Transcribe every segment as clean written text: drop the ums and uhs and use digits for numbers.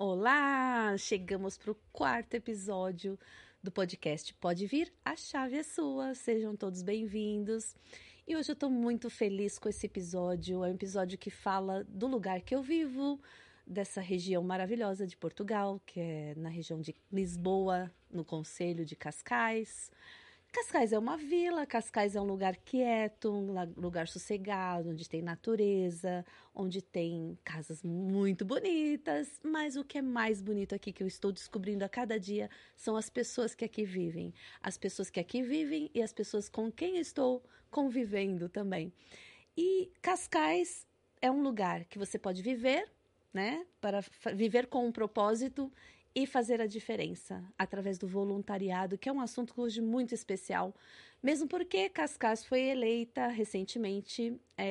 Olá! Chegamos para o 4º episódio do podcast Pode Vir, a chave é sua. Sejam todos bem-vindos. E hoje eu estou muito feliz com esse episódio. É um episódio que fala do lugar que eu vivo, dessa região maravilhosa de Portugal, que é na região de Lisboa, no concelho de Cascais. Cascais é uma vila, Cascais é um lugar quieto, um lugar sossegado, onde tem natureza, onde tem casas muito bonitas, mas o que é mais bonito aqui que eu estou descobrindo a cada dia são as pessoas que aqui vivem. As pessoas que aqui vivem e as pessoas com quem estou convivendo também. E Cascais é um lugar que você pode viver, né, para viver com um propósito e fazer a diferença através do voluntariado, que é um assunto hoje muito especial, mesmo porque Cascais foi eleita recentemente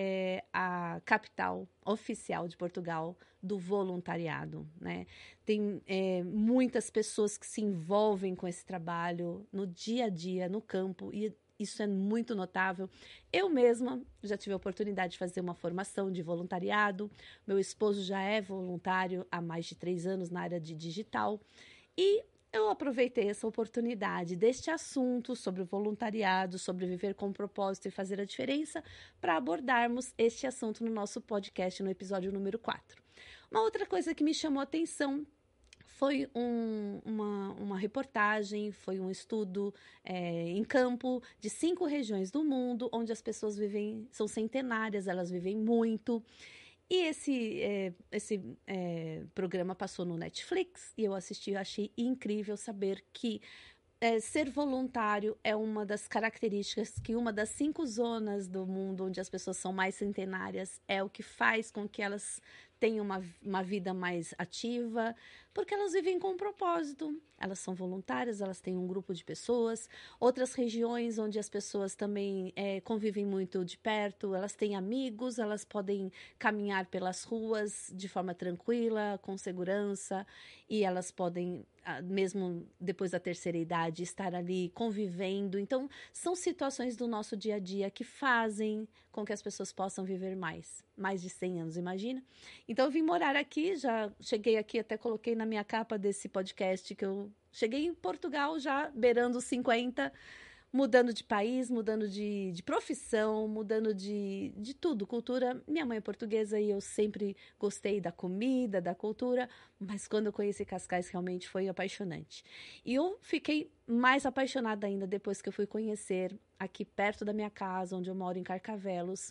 a capital oficial de Portugal do voluntariado, né? Tem muitas pessoas que se envolvem com esse trabalho no dia a dia, no campo, e isso é muito notável. Eu mesma já tive a oportunidade de fazer uma formação de voluntariado. Meu esposo já é voluntário há mais de 3 anos na área de digital. E eu aproveitei essa oportunidade deste assunto sobre o voluntariado, sobre viver com propósito e fazer a diferença, para abordarmos este assunto no nosso podcast, no episódio número 4. Uma outra coisa que me chamou a atenção foi uma reportagem, foi um estudo em campo de 5 regiões do mundo, onde as pessoas vivem, são centenárias, elas vivem muito. E esse programa passou no Netflix e eu assisti, eu achei incrível saber que ser voluntário é uma das características que uma das 5 zonas do mundo onde as pessoas são mais centenárias é o que faz com que elas tenham uma vida mais ativa, porque elas vivem com um propósito. Elas são voluntárias, elas têm um grupo de pessoas. Outras regiões onde as pessoas também convivem muito de perto, elas têm amigos, elas podem caminhar pelas ruas de forma tranquila, com segurança, e elas podem, mesmo depois da terceira idade, estar ali convivendo. Então, são situações do nosso dia a dia que fazem com que as pessoas possam viver mais de 100 anos, imagina? Então, eu vim morar aqui, já cheguei aqui, até coloquei na minha capa desse podcast que eu cheguei em Portugal já beirando os 50, mudando de país, mudando de profissão, mudando de tudo, cultura. Minha mãe é portuguesa e eu sempre gostei da comida, da cultura, mas quando eu conheci Cascais realmente foi apaixonante. E eu fiquei mais apaixonada ainda depois que eu fui conhecer aqui perto da minha casa, onde eu moro em Carcavelos,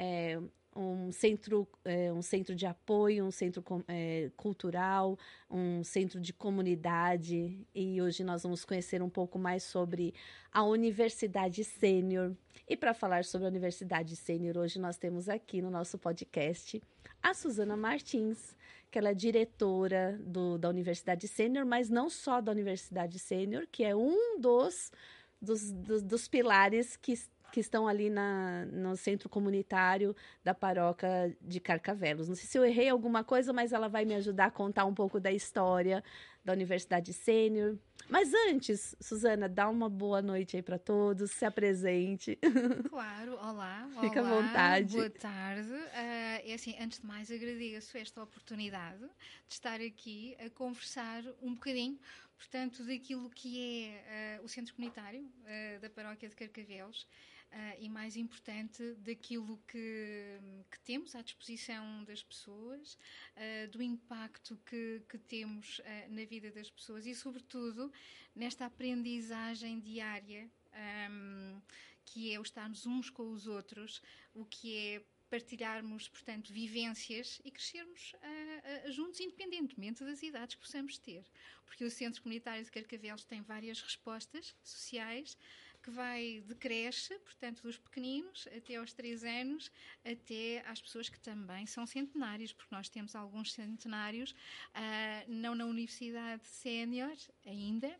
um centro de apoio, um centro cultural, um centro de comunidade. E hoje nós vamos conhecer um pouco mais sobre a Universidade Sênior. E para falar sobre a Universidade Sênior, hoje nós temos aqui no nosso podcast a Susana Martins, que ela é diretora da Universidade Sênior, mas não só da Universidade Sênior, que é um dos pilares que estão ali no centro comunitário da paróquia de Carcavelos. Não sei se eu errei alguma coisa, mas ela vai me ajudar a contar um pouco da história da Universidade Sênior. Mas antes, Susana, dá uma boa noite aí para todos, se apresente. Claro, olá. Fica olá, à vontade. Boa tarde. Assim, antes de mais, agradeço esta oportunidade de estar aqui a conversar um bocadinho, portanto, daquilo que é o Centro Comunitário da Paróquia de Carcavelos. E mais importante, daquilo que temos à disposição das pessoas, do impacto que temos na vida das pessoas e, sobretudo, nesta aprendizagem diária, que é o estarmos uns com os outros, o que é partilharmos, portanto, vivências e crescermos juntos, independentemente das idades que possamos ter. Porque o Centro Comunitário de Carcavelos tem várias respostas sociais, que vai de creche, portanto, dos pequeninos até aos 3 anos, até às pessoas que também são centenários, porque nós temos alguns centenários, não na Universidade Sénior ainda,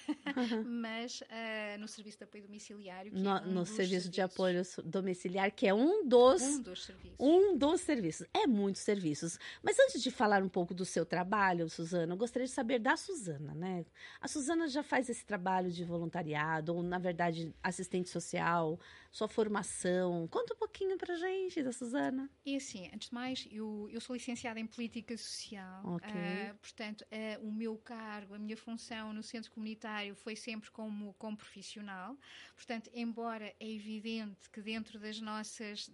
mas no Serviço de Apoio Domiciliário, que no Serviço de Apoio Domiciliar, que é um dos serviços. É muitos serviços. Mas antes de falar um pouco do seu trabalho, Susana, eu gostaria de saber da Susana, né? A Susana já faz esse trabalho de voluntariado, ou, na verdade, assistente social, sua formação. Conta um pouquinho pra gente da Susana. E assim, antes de mais, eu sou licenciada em Política Social. Portanto, o meu cargo, a minha função no centro comunitário foi sempre como profissional. Portanto, embora é evidente que dentro das nossas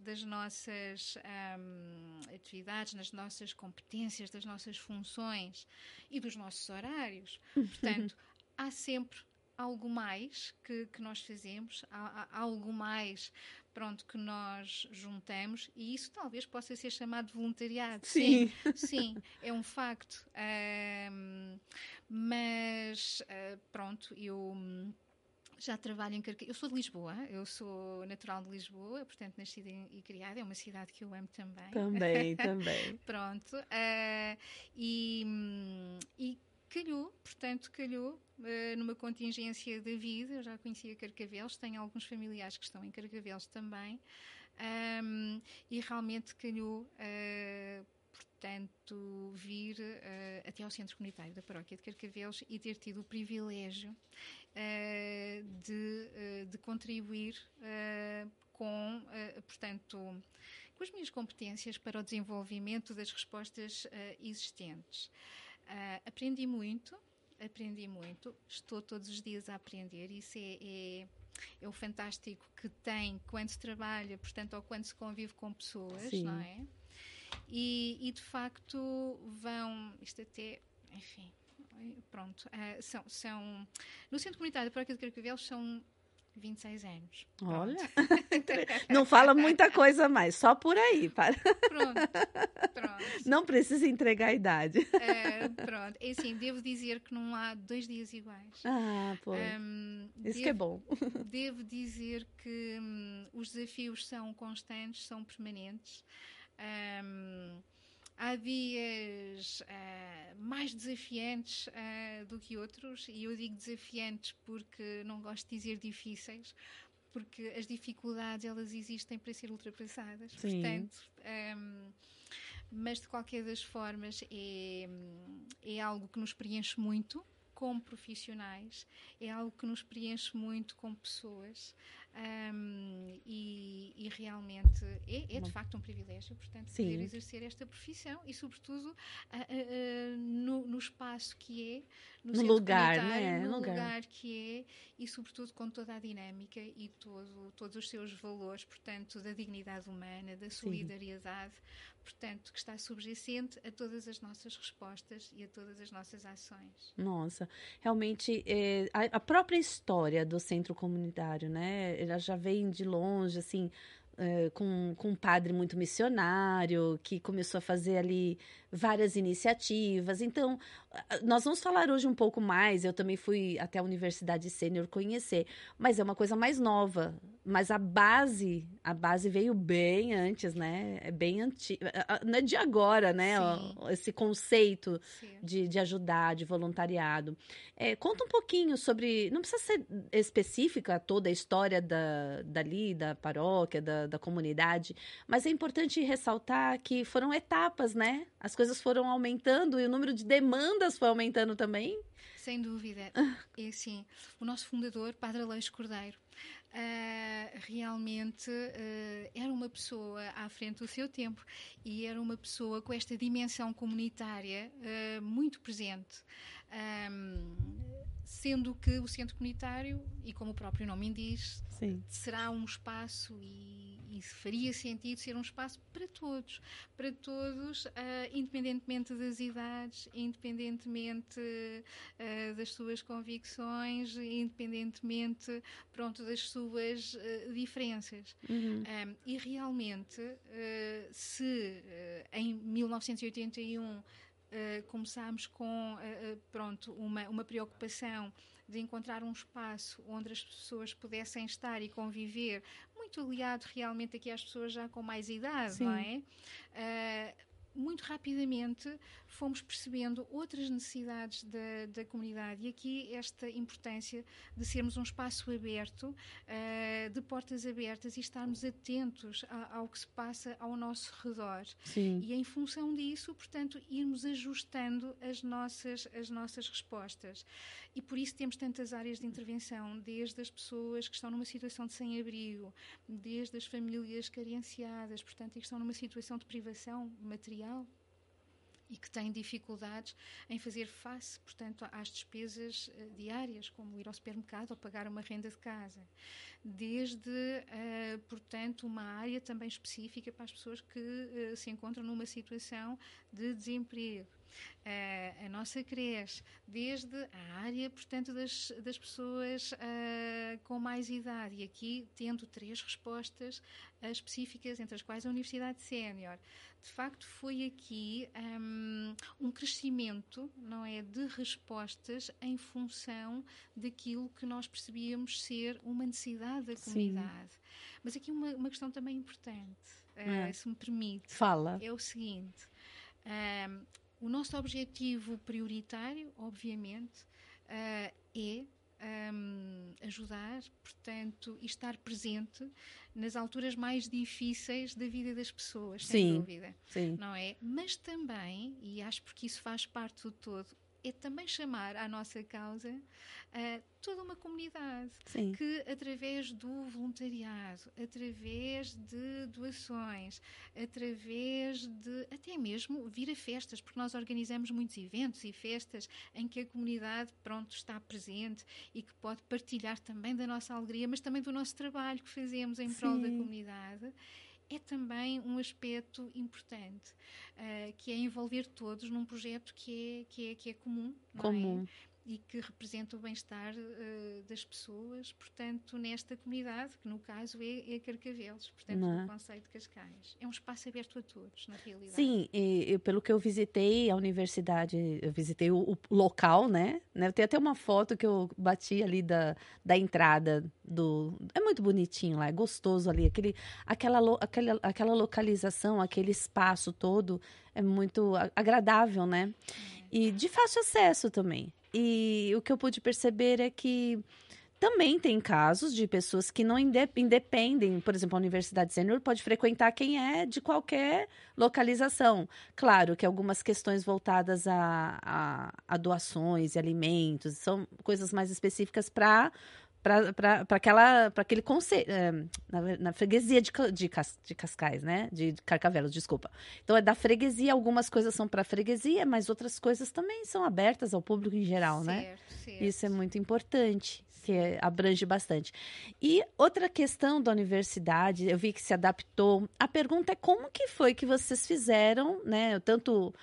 atividades, nas nossas competências, das nossas funções e dos nossos horários, portanto, há sempre algo mais que nós fazemos, há algo mais, pronto, que nós juntamos, e isso talvez possa ser chamado de voluntariado. Sim, é um facto. Mas, pronto, eu já trabalho em Carcavelos. Eu sou de Lisboa, eu sou natural de Lisboa, portanto, nascida e criada. É uma cidade que eu amo também. Também. Pronto. E calhou, numa contingência da vida. Eu já conhecia Carcavelos, tenho alguns familiares que estão em Carcavelos também, e realmente calhou, portanto, vir até ao centro comunitário da paróquia de Carcavelos e ter tido o privilégio de contribuir portanto, com as minhas competências para o desenvolvimento das respostas existentes. Aprendi muito, estou todos os dias a aprender. Isso é o fantástico que tem quando se trabalha, portanto, ou quando se convive com pessoas. Sim. Não é? E de facto isto até, enfim, pronto, são no Centro Comunitário da Paróquia de Carcavelos são 26 anos. Pronto. Olha, não fala muita coisa mais, só por aí. Pronto. Não precisa entregar a idade. Pronto, é assim, devo dizer que não há 2 dias iguais. Pô, isso que é bom. Devo dizer que os desafios são constantes, são permanentes. Há dias mais desafiantes do que outros, e eu digo desafiantes porque não gosto de dizer difíceis, porque as dificuldades, elas existem para ser ultrapassadas. Sim. Portanto, mas de qualquer das formas é algo que nos preenche muito como profissionais, é algo que nos preenche muito como pessoas, e realmente é de facto um privilégio, portanto, poder exercer esta profissão e, sobretudo, no espaço que é, no lugar, né? No lugar que é, e sobretudo com toda a dinâmica e todos os seus valores, portanto, da dignidade humana, da solidariedade, portanto, que está subjacente a todas as nossas respostas e a todas as nossas ações. Nossa, realmente, a própria história do centro comunitário, né? Ela já vem de longe, assim, com um padre muito missionário, que começou a fazer ali várias iniciativas. Então, nós vamos falar hoje um pouco mais. Eu também fui até a Universidade Sênior conhecer, mas é uma coisa mais nova. Mas a base veio bem antes, né? É bem antiga, não é de agora, né? Esse conceito de ajudar, de voluntariado. Conta um pouquinho sobre, não precisa ser específica toda a história dali, da paróquia, da comunidade, mas é importante ressaltar que foram etapas, né? As coisas foram aumentando e o número de demandas foi aumentando também. Sem dúvida. É assim, o nosso fundador, Padre Aleixo Cordeiro, realmente era uma pessoa à frente do seu tempo e era uma pessoa com esta dimensão comunitária muito presente. Sendo que o centro comunitário, e como o próprio nome indiz, será um espaço e faria sentido ser um espaço para todos, independentemente das idades, independentemente das suas convicções, independentemente, pronto, das suas diferenças. E realmente, se em 1981 começámos com uma preocupação de encontrar um espaço onde as pessoas pudessem estar e conviver, muito aliado realmente aqui às pessoas já com mais idade, não é? muito rapidamente fomos percebendo outras necessidades da comunidade, e aqui esta importância de sermos um espaço aberto, de portas abertas, e estarmos atentos ao que se passa ao nosso redor. Sim. E em função disso, portanto, irmos ajustando as nossas respostas. E por isso temos tantas áreas de intervenção, desde as pessoas que estão numa situação de sem-abrigo, desde as famílias carenciadas, portanto, e que estão numa situação de privação material e que têm dificuldades em fazer face, portanto, às despesas diárias, como ir ao supermercado ou pagar uma renda de casa. Desde, portanto, uma área também específica para as pessoas que se encontram numa situação de desemprego. A nossa creche, desde a área, portanto, das pessoas com mais idade, e aqui tendo 3 respostas específicas, entre as quais a Universidade Sénior. De facto, foi aqui um crescimento, não é, de respostas em função daquilo que nós percebíamos ser uma necessidade da comunidade. Sim. Mas aqui uma questão também importante, se me permite. Fala. É o seguinte... o nosso objetivo prioritário, obviamente, é ajudar, portanto, e estar presente nas alturas mais difíceis da vida das pessoas, sem dúvida. Sim. Não é? Mas também, e acho porque isso faz parte do todo, é também chamar à nossa causa toda uma comunidade. Sim. Que, através do voluntariado, através de doações, através de até mesmo vir a festas, porque nós organizamos muitos eventos e festas em que a comunidade, pronto, está presente e que pode partilhar também da nossa alegria, mas também do nosso trabalho que fazemos em prol da comunidade. É também um aspecto importante, que é envolver todos num projeto que é comum, não é? E que representa o bem-estar das pessoas, portanto, nesta comunidade, que no caso é Carcavelos, portanto, no concelho de Cascais. É um espaço aberto a todos, na realidade. Sim, e pelo que eu visitei a universidade, eu visitei o local, né? Tem até uma foto que eu bati ali da entrada É muito bonitinho lá, é gostoso ali, aquela localização, aquele espaço todo é muito agradável, né? E de fácil acesso também. E o que eu pude perceber é que também tem casos de pessoas que não independem. Por exemplo, a Universidade Sénior pode frequentar quem é de qualquer localização. Claro que algumas questões voltadas a doações e alimentos são coisas mais específicas para aquele conselho, na freguesia de Cascais, né? De Carcavelos, desculpa. Então, é da freguesia, algumas coisas são para a freguesia, mas outras coisas também são abertas ao público em geral, né? Certo. Isso é muito importante, que abrange bastante. E outra questão da universidade, eu vi que se adaptou. A pergunta é como que foi que vocês fizeram, né? Tanto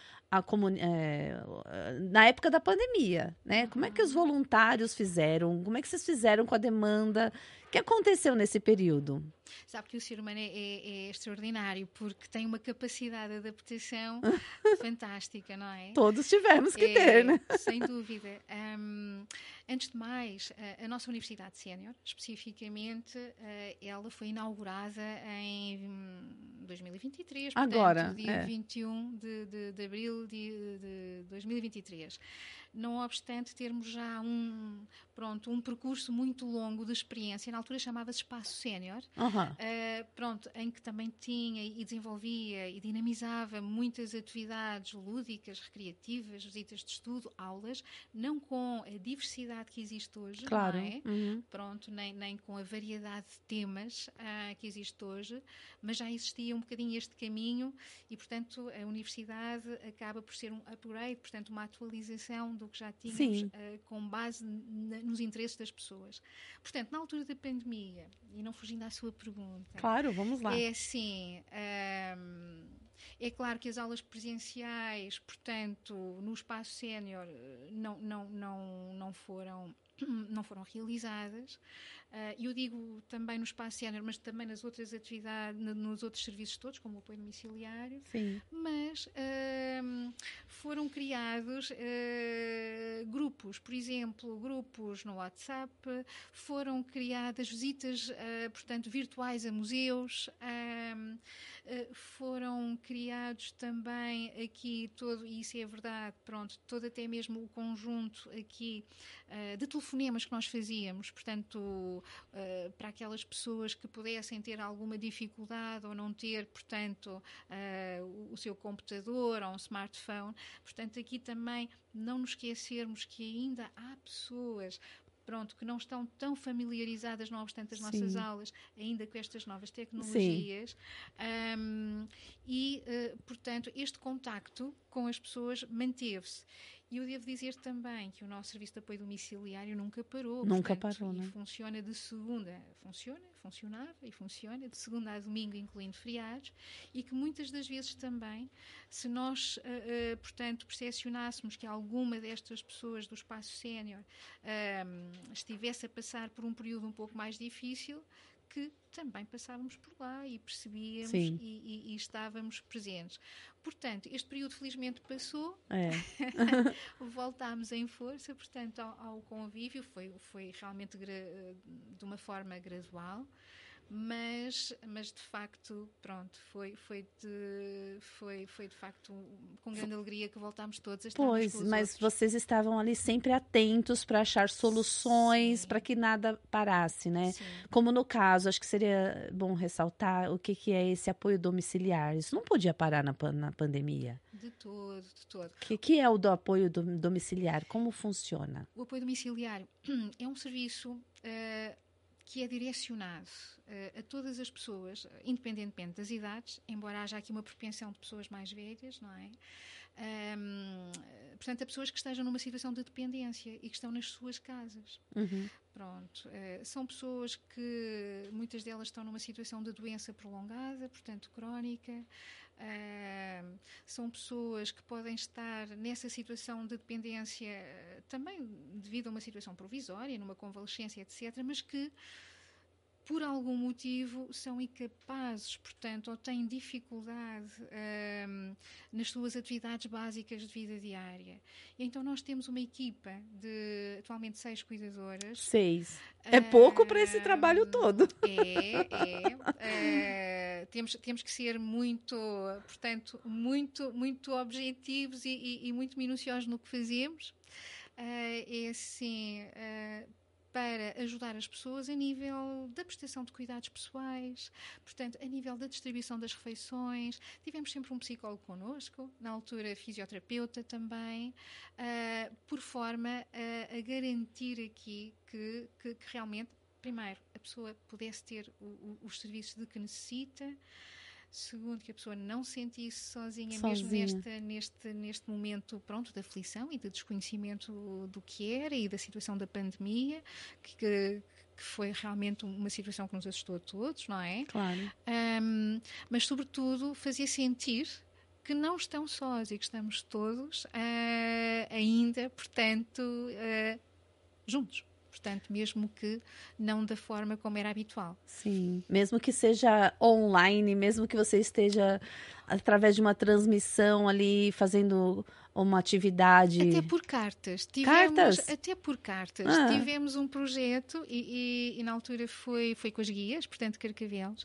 na época da pandemia, né? Como é que os voluntários fizeram? Como é que vocês fizeram com a demanda? O que aconteceu nesse período? Sabe que o ser humano é extraordinário, porque tem uma capacidade de adaptação fantástica, não é? Todos tivemos que ter, né? Sem dúvida. Antes de mais, a nossa Universidade Sénior, especificamente, ela foi inaugurada em 2023, portanto, agora, dia 21 de abril de 2023. Não obstante termos já um percurso muito longo de experiência, na altura chamava-se Espaço Sénior, em que também tinha e desenvolvia e dinamizava muitas atividades lúdicas, recreativas, visitas de estudo, aulas, não com a diversidade que existe hoje, claro. Não é? Nem com a variedade de temas que existe hoje, mas já existia um bocadinho este caminho e, portanto, a universidade acaba por ser um upgrade, portanto, uma atualização do que já tínhamos com base nos interesses das pessoas. Portanto, na altura da pandemia, e não fugindo à sua pergunta... Claro, vamos lá. É assim... É claro que as aulas presenciais, portanto, no Espaço Sénior não foram realizadas. Eu digo também no Espaço Sénior, mas também nas outras atividades, nos outros serviços todos, como o apoio domiciliário. Sim. Mas foram criados grupos, por exemplo, grupos no WhatsApp, foram criadas visitas, portanto, virtuais a museus, Foram criados também aqui todo, e isso é verdade, pronto, todo até mesmo o conjunto aqui de telefonemas que nós fazíamos, portanto, para aquelas pessoas que pudessem ter alguma dificuldade ou não ter, portanto, o seu computador ou um smartphone. Portanto, aqui também não nos esquecermos que ainda há pessoas, pronto, que não estão tão familiarizadas, não obstante as nossas aulas, ainda com estas novas tecnologias. Portanto, este contacto com as pessoas manteve-se. E eu devo dizer também que o nosso serviço de apoio domiciliário nunca parou. Nunca parou, né? Funciona de segunda, funcionava e funciona de segunda a domingo, incluindo feriados, e que muitas das vezes também, se nós, portanto, percepcionássemos que alguma destas pessoas do espaço sénior estivesse a passar por um período um pouco mais difícil, que também passávamos por lá e percebíamos e estávamos presentes. Portanto, este período felizmente passou, voltámos em força, portanto, ao convívio, foi realmente de uma forma gradual, mas de facto, pronto, foi de facto com grande alegria que voltámos todos a estar uns com os mas outros. vocês estavam ali sempre atentos para achar soluções, para que nada parasse, né? Sim. Como no caso, acho que seria bom ressaltar o que é esse apoio domiciliar. Isso não podia parar na pandemia. De todo. O que é o do apoio domiciliar? Como funciona? O apoio domiciliário é um serviço que é direcionado a todas as pessoas, independentemente das idades, embora haja aqui uma propensão de pessoas mais velhas, não é? Portanto, a pessoas que estejam numa situação de dependência e que estão nas suas casas. Pronto. São pessoas que, muitas delas estão numa situação de doença prolongada, portanto, crónica. São pessoas que podem estar nessa situação de dependência também devido a uma situação provisória, numa convalescência, etc., mas que por algum motivo são incapazes, portanto, ou têm dificuldade nas suas atividades básicas de vida diária. E então nós temos uma equipa de atualmente 6 cuidadoras. 6. É pouco para esse trabalho todo. Temos que ser muito, portanto, muito objetivos e muito minuciosos no que fazemos. É assim, para ajudar as pessoas a nível da prestação de cuidados pessoais, portanto, a nível da distribuição das refeições. Tivemos sempre um psicólogo connosco, na altura fisioterapeuta também, por forma a garantir aqui que realmente, primeiro, a pessoa pudesse ter os serviços de que necessita. Segundo, que a pessoa não se sentisse sozinha. Mesmo neste momento, pronto, de aflição e de desconhecimento do que era e da situação da pandemia, que foi realmente uma situação que nos assustou a todos, não é? Claro. Mas, sobretudo, fazia sentir que não estão sós e que estamos todos ainda, portanto, juntos. Portanto, mesmo que não da forma como era habitual. Sim, mesmo que seja online, mesmo que você esteja através de uma transmissão ali fazendo uma atividade. Até por cartas. Até por cartas. Tivemos um projeto e na altura foi com as guias, portanto, Carcavelos,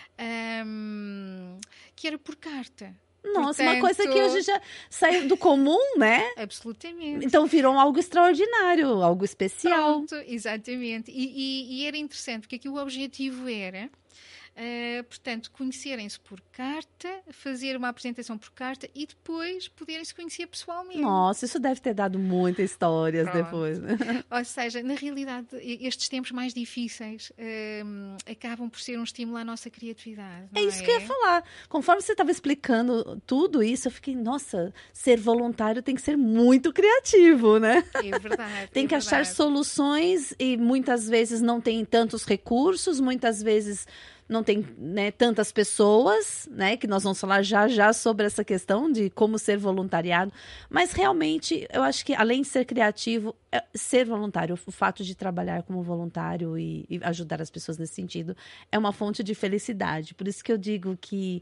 que era por carta. Nossa, portanto, uma coisa que hoje já saiu do comum, né? Absolutamente. Então virou algo extraordinário, algo especial. Pronto, exatamente. E era interessante, porque aqui o objetivo era, portanto, conhecerem-se por carta, fazer uma apresentação por carta e depois poderem-se conhecer pessoalmente. Nossa, isso deve ter dado muitas histórias depois. Ou seja, na realidade, estes tempos mais difíceis acabam por ser um estímulo à nossa criatividade. É isso que eu ia falar. Conforme você estava explicando tudo isso, eu fiquei, nossa, ser voluntário tem que ser muito criativo, né? É verdade. Tem que achar soluções e muitas vezes não tem tantos recursos, muitas vezes não tem, né, tantas pessoas, né, que nós vamos falar já sobre essa questão de como ser voluntariado, mas realmente eu acho que além de ser criativo, ser voluntário, o fato de trabalhar como voluntário e ajudar as pessoas nesse sentido é uma fonte de felicidade. Por isso que eu digo que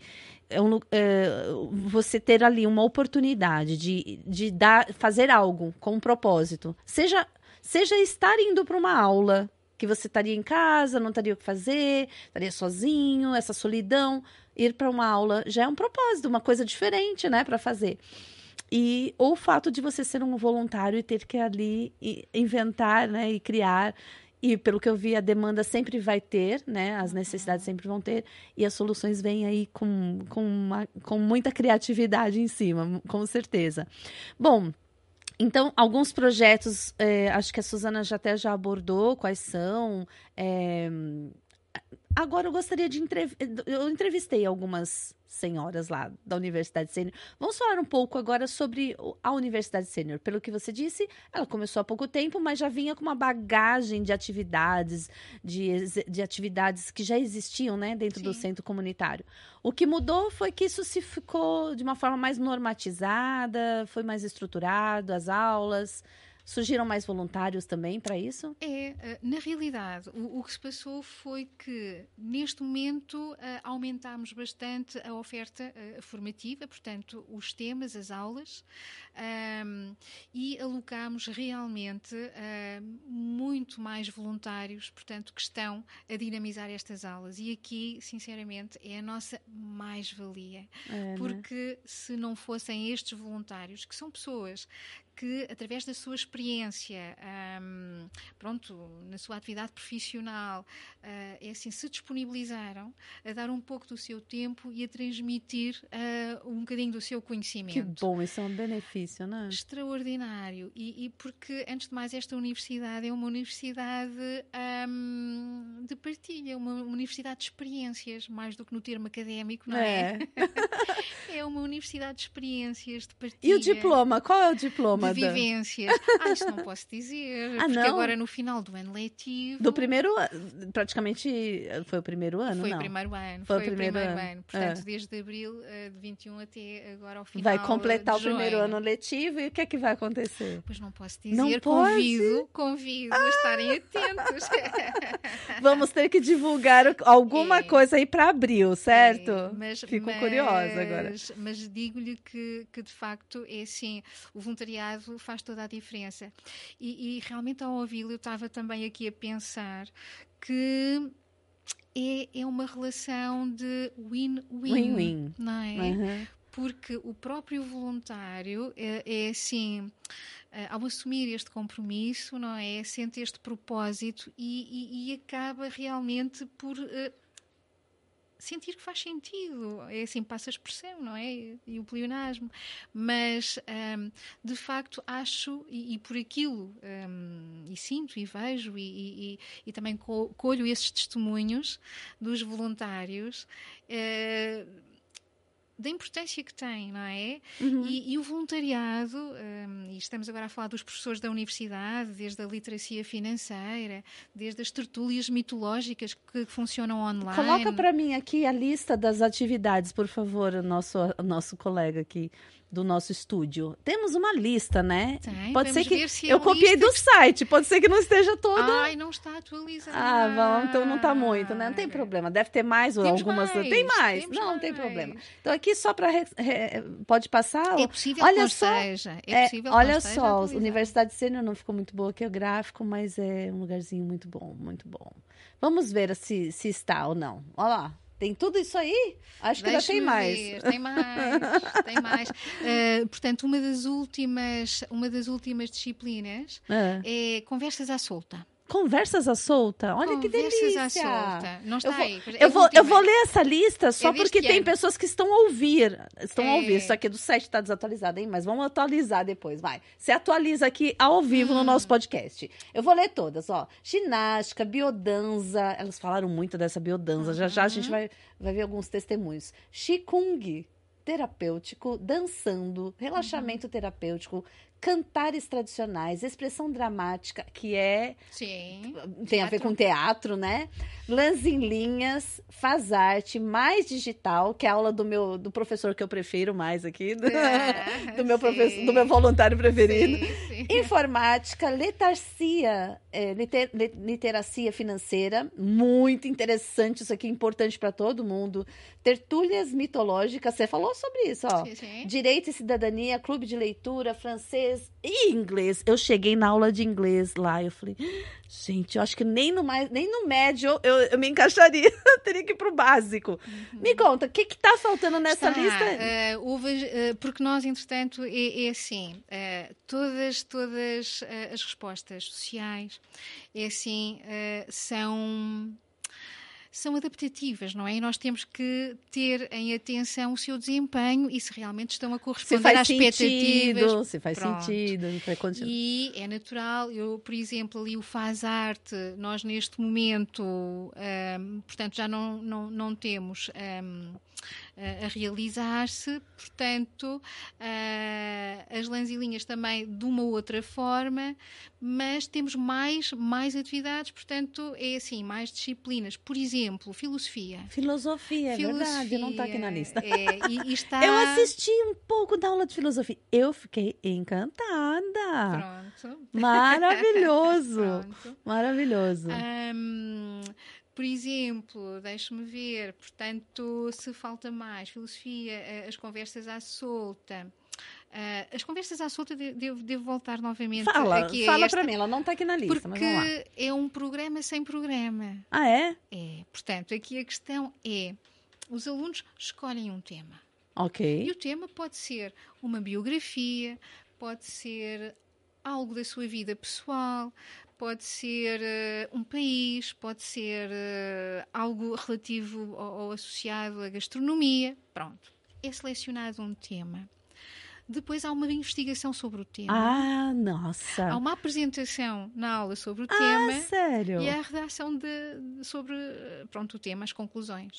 você ter ali uma oportunidade de fazer algo com um propósito, seja estar indo para uma aula, que você estaria em casa, não teria o que fazer, estaria sozinho, essa solidão. Ir para uma aula já é um propósito, uma coisa diferente, né, para fazer. Ou o fato de você ser um voluntário e ter que ali inventar, né, e criar. E pelo que eu vi, a demanda sempre vai ter, né? As necessidades sempre vão ter. E as soluções vêm aí com muita criatividade em cima, com certeza. Bom, então, alguns projetos, acho que a Suzana já abordou quais são. Agora eu gostaria de eu entrevistei algumas senhoras lá da Universidade Sênior. Vamos falar um pouco agora sobre a Universidade Sênior. Pelo que você disse, ela começou há pouco tempo, mas já vinha com uma bagagem de atividades, de atividades que já existiam, né, dentro do centro comunitário. O que mudou foi que isso se ficou de uma forma mais normatizada, foi mais estruturado, as aulas. Surgiram mais voluntários também para isso? Na realidade, o que se passou foi que, neste momento, aumentámos bastante a oferta formativa, portanto, os temas, as aulas, e alocámos realmente muito mais voluntários, portanto, que estão a dinamizar estas aulas. E aqui, sinceramente, é a nossa mais-valia. Porque se não fossem estes voluntários, que são pessoas que, através da sua experiência, na sua atividade profissional, se disponibilizaram a dar um pouco do seu tempo e a transmitir um bocadinho do seu conhecimento. Que bom, isso é um benefício, não é? Extraordinário. E porque, antes de mais, esta universidade é uma universidade de partilha, uma universidade de experiências, mais do que no termo académico, não é? É uma universidade de experiências, de partilha. E o diploma? Qual é o diploma? De vivências. Isso não posso dizer. Porque não? Agora, no final do ano letivo... Do primeiro ano, praticamente foi o primeiro ano, Foi não? o primeiro ano. Foi o primeiro ano. Portanto, desde abril de 21 até agora ao final vai completar de o primeiro junho. ano letivo e o que é que vai acontecer? Pois não posso dizer. Não pode? Convido a estarem atentos. Vamos ter que divulgar alguma coisa aí para abril, certo? Fico curiosa agora. Mas digo-lhe que de facto é assim, o voluntariado faz toda a diferença. E realmente ao ouvi-lo eu estava também aqui a pensar que é uma relação de win-win, não é? Uhum. Porque o próprio voluntário é assim, ao assumir este compromisso, não é? Sente este propósito e acaba realmente por sentir que faz sentido. É assim, passa a expressão, não é? E o pleonasmo. Mas, de facto, acho, e por aquilo, e sinto, e vejo, e também colho esses testemunhos dos voluntários, da importância que tem, não é? Uhum. E o voluntariado, e estamos agora a falar dos professores da universidade, desde a literacia financeira, desde as tertúlias mitológicas que funcionam online. Coloca para mim aqui a lista das atividades, por favor, o nosso colega aqui do nosso estúdio. Temos uma lista, né? Tem, pode ser que se eu copiei do site, pode ser que não esteja todo. Ai, não está atualizado. Bom, então não está muito, né? Não tem problema. Deve ter mais ou algumas. Tem mais. Não tem problema. Então aqui só para pode passar. É possível olha que não só, esteja. É possível que olha não esteja só, a atualizado. Universidade Sênior não ficou muito boa aqui o gráfico, mas é um lugarzinho muito bom, muito bom. Vamos ver se está ou não. Olha lá. Tem tudo isso aí? Acho que ainda tem mais. Tem mais. Portanto, uma das últimas disciplinas é conversas à solta. Conversas à solta? Olha que delícia! Conversas à solta. Não está aí. Eu vou ler essa lista só porque tem pessoas que estão a ouvir. Isso aqui do site está desatualizado, hein? Mas vamos atualizar depois, vai. Você atualiza aqui ao vivo no nosso podcast. Eu vou ler todas, ó. Ginástica, biodança. Elas falaram muito dessa biodança. Já a gente vai ver alguns testemunhos. Qigong terapêutico, dançando, relaxamento terapêutico, cantares tradicionais, expressão dramática, que tem a ver com teatro, né? Lãs em linhas, faz arte, mais digital, que é a aula do professor que eu prefiro mais aqui, do meu voluntário preferido. Sim. Informática, literacia financeira, muito interessante, isso aqui é importante para todo mundo. Tertúlias mitológicas, você falou sobre isso, ó. Sim. Direito e cidadania, clube de leitura, francês, inglês. E inglês, eu cheguei na aula de inglês lá, eu falei, gente, eu acho que nem no médio eu me encaixaria, eu teria que ir pro básico. Me conta, o que tá faltando nessa lista? Porque nós, entretanto, é assim, todas as respostas sociais, é assim, são adaptativas, não é? E nós temos que ter em atenção o seu desempenho e se realmente estão a corresponder às expectativas. Se faz sentido. E é natural. Eu, por exemplo, ali o Faz Arte, nós neste momento, portanto, já não temos a realizar-se, portanto, as lãs e linhas também de uma outra forma, mas temos mais atividades, portanto, é assim, mais disciplinas. Por exemplo, filosofia. Filosofia, é verdade, não está aqui na lista. E está... Eu assisti um pouco da aula de filosofia, eu fiquei encantada. Pronto. Maravilhoso. Pronto. Maravilhoso. Por exemplo, deixe-me ver, portanto, se falta mais, filosofia, as conversas à solta. As conversas à solta, devo voltar novamente aqui. Fala para mim, ela não está aqui na lista, mas vamos lá. Porque é um programa sem programa. Ah, é? É. Portanto, aqui a questão é, os alunos escolhem um tema. Ok. E o tema pode ser uma biografia, pode ser algo da sua vida pessoal, pode ser um país, pode ser algo relativo ou associado à gastronomia. Pronto, é selecionado um tema. Depois há uma investigação sobre o tema. Ah, nossa! Há uma apresentação na aula sobre o tema. Sério? E a redação sobre o tema, as conclusões.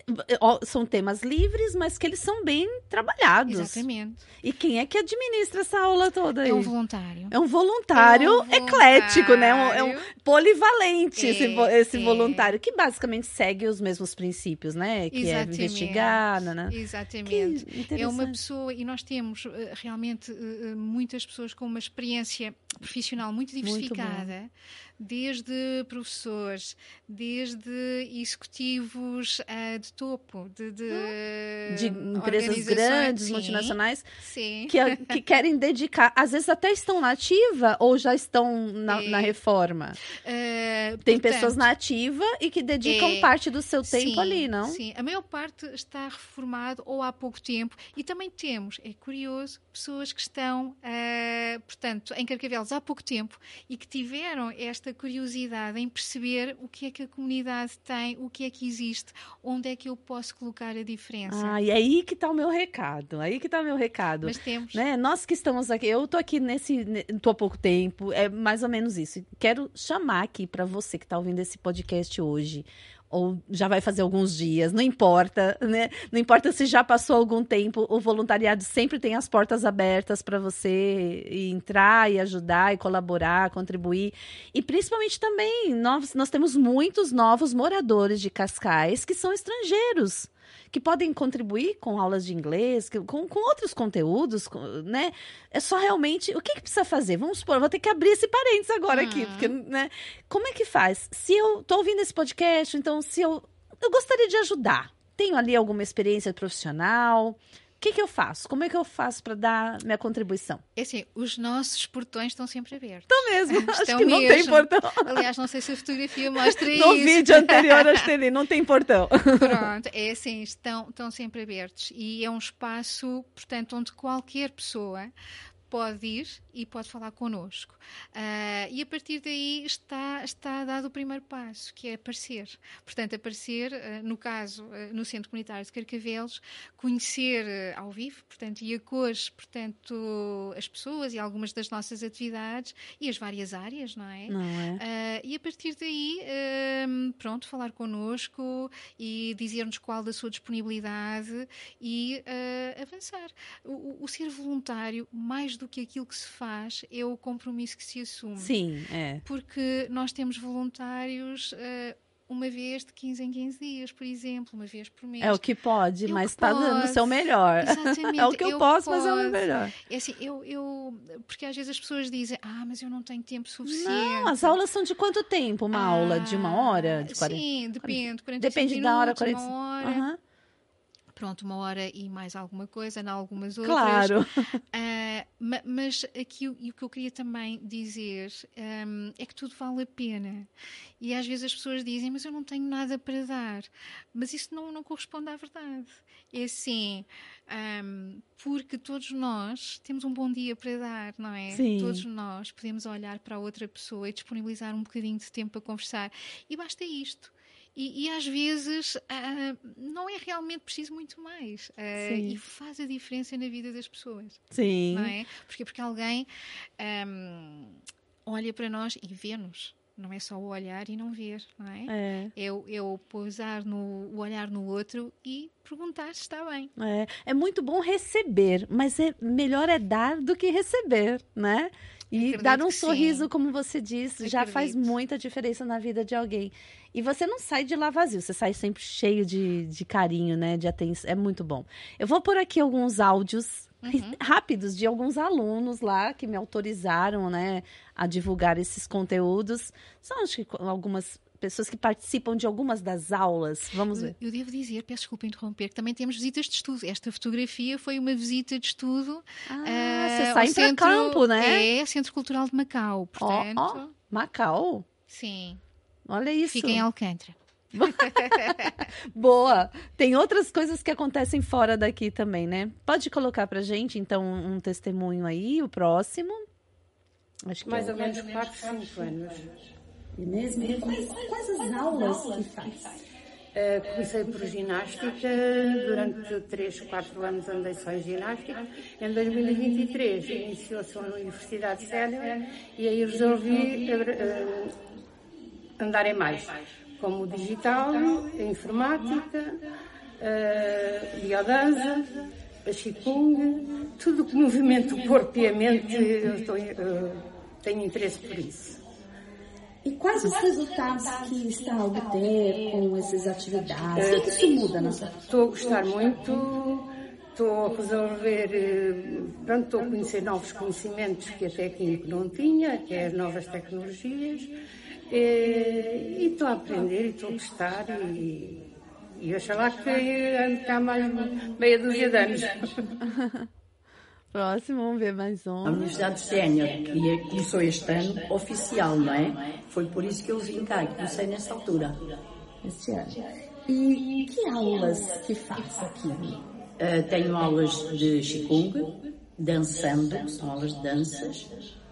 São temas livres, mas que eles são bem trabalhados. Exatamente. E quem é que administra essa aula toda aí? É um voluntário. É um voluntário eclético, né? É um polivalente esse voluntário, que basicamente segue os mesmos princípios, né? Que Exatamente. É investigar, né? Exatamente. É uma pessoa, e nós temos realmente muitas pessoas com uma experiência profissional muito diversificada, desde professores, desde executivos de topo, de empresas grandes, multinacionais, sim. Que querem dedicar, às vezes até estão na ativa ou já estão na reforma. Tem pessoas na ativa e que dedicam parte do seu tempo ali, não? Sim, a maior parte está reformado ou há pouco tempo. E também temos, é curioso, pessoas que estão, portanto, em Carcavelos há pouco tempo e que tiveram esta curiosidade em perceber o que é que a comunidade tem, o que é que existe, onde é que eu posso colocar a diferença. E aí que está o meu recado, Mas temos. Né? Nós que estamos aqui, eu estou aqui estou há pouco tempo, é mais ou menos isso. Quero chamar aqui para você que está ouvindo esse podcast hoje, ou já vai fazer alguns dias, não importa, né? Não importa se já passou algum tempo, o voluntariado sempre tem as portas abertas para você entrar e ajudar e colaborar, contribuir. E principalmente também, nós temos muitos novos moradores de Cascais que são estrangeiros, que podem contribuir com aulas de inglês, com outros conteúdos, né? É só realmente... O que precisa fazer? Vamos supor, eu vou ter que abrir esse parênteses agora aqui, porque, né? Como é que faz? Se eu tô ouvindo esse podcast, então, se eu gostaria de ajudar, tenho ali alguma experiência profissional... O que eu faço? Como é que eu faço para dar minha contribuição? É assim, os nossos portões estão sempre abertos. Estão mesmo, acho que não tem portão. Aliás, não sei se a fotografia mostra isso. No vídeo anterior, acho que ali, não tem portão. Pronto, é assim, estão sempre abertos. E é um espaço, portanto, onde qualquer pessoa pode ir e pode falar connosco. E a partir daí está dado o primeiro passo, que é aparecer. Portanto, aparecer, no caso, no Centro Comunitário de Carcavelos, conhecer ao vivo, portanto, e a cores, portanto, as pessoas e algumas das nossas atividades e as várias áreas, não é? Não é? E a partir daí, pronto, falar connosco e dizer-nos qual da sua disponibilidade e avançar. O ser voluntário, mais do que aquilo que se faz, é o compromisso que se assume. Sim, é. Porque nós temos voluntários uma vez de 15 em 15 dias, por exemplo, uma vez por mês. É o que pode, mas está dando o seu melhor. Exatamente. É o que eu posso, mas é o meu melhor. É assim, porque às vezes as pessoas dizem, mas eu não tenho tempo suficiente. Não, as aulas são de quanto tempo? Uma aula de 1 hora? De 40? Sim, depende. 45 depende minutos, da hora, 1 hora. Uhum. Pronto, 1 hora e mais alguma coisa, em algumas outras. Claro. Mas aqui o que eu queria também dizer é que tudo vale a pena. E às vezes as pessoas dizem, mas eu não tenho nada para dar. Mas isso não corresponde à verdade. É assim, porque todos nós temos um bom dia para dar, não é? Sim. Todos nós podemos olhar para a outra pessoa e disponibilizar um bocadinho de tempo para conversar. E basta isto. E às vezes não é realmente preciso muito mais. E faz a diferença na vida das pessoas. Sim. Não é? Porque alguém olha para nós e vê-nos. Não é só o olhar e não ver, não é? É o pousar o olhar no outro e perguntar se está bem. É muito bom receber, mas melhor é dar do que receber, né? E Acredito dar um que sorriso, sim. como você disse, já faz muita diferença na vida de alguém. E você não sai de lá vazio, você sai sempre cheio de carinho, né? De atenção. É muito bom. Eu vou pôr aqui alguns áudios rápidos de alguns alunos lá que me autorizaram, né, a divulgar esses conteúdos. São, acho que, algumas pessoas que participam de algumas das aulas. Vamos ver. Eu devo dizer, peço desculpa interromper, que também temos visitas de estudo. Esta fotografia foi uma visita de estudo. Você sai para campo, né? É, Centro Cultural de Macau, portanto. Macau? Sim. Olha isso. Fica em Alcântara. Boa! Tem outras coisas que acontecem fora daqui também, né? Pode colocar pra gente, então, um testemunho aí, o próximo. Acho que mais ou menos 4, 5 anos. E mesmo? Quais as aulas que faz? Comecei por ginástica, durante 3, 4 anos andei só em ginástica. Em 2023 iniciou-se a Universidade Sénior e aí resolvi andar em mais. Como digital, informática, biodança, qigong, tudo que movimenta o corpo e a mente, eu tenho interesse por isso. E quais os resultados que está a obter com essas atividades? O que isso muda na sua vida? Estou a gostar muito, estou a resolver, estou a conhecer novos conhecimentos que até aqui não tinha, que é as novas tecnologias. E estou a aprender e estou a gostar e oxalá que ando cá mais meia dúzia de anos. Próximo, vamos ver mais um. A Universidade Sénior, que começou este ano, oficial, não é? Foi por isso que eu vim cá, que comecei nesta altura. Este ano. E que aulas que faz aqui? Tenho aulas de qigong, dançando, são aulas de danças,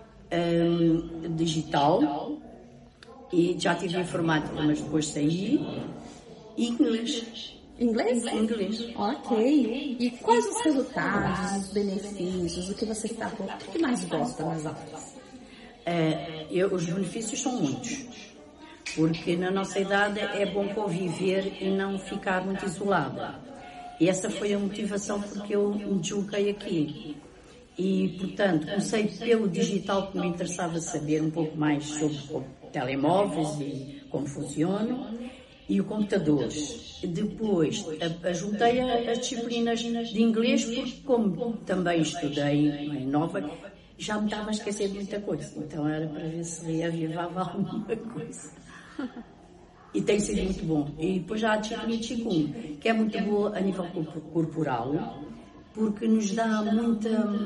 digital, e já tive informática, mas depois saí, e inglês. Inglês? Inglês. Ok. E quais os resultados, os benefícios, o que você está... O que mais gosta nas aulas? Os benefícios são muitos, porque na nossa idade é bom conviver e não ficar muito isolada. E essa foi a motivação porque eu me desloquei aqui. E, portanto, comecei pelo digital, que me interessava saber um pouco mais sobre telemóveis e como funcionam, e o computadores. Depois, juntei as disciplinas de inglês, porque como também estudei em Nova, já me estava a esquecer de muita coisa. Então era para ver se reavivava alguma coisa. E tem sido muito bom. E depois já a disciplina de qigong, que é muito boa a nível corporal, porque nos dá muita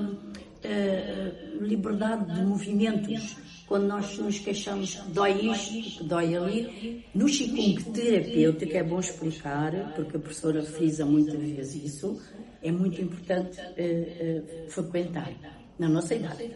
liberdade de movimentos. Quando nós nos queixamos que dói isto, que dói ali, no qigong terapêutico é bom explicar, porque a professora frisa muitas vezes isso, é muito importante frequentar na nossa idade.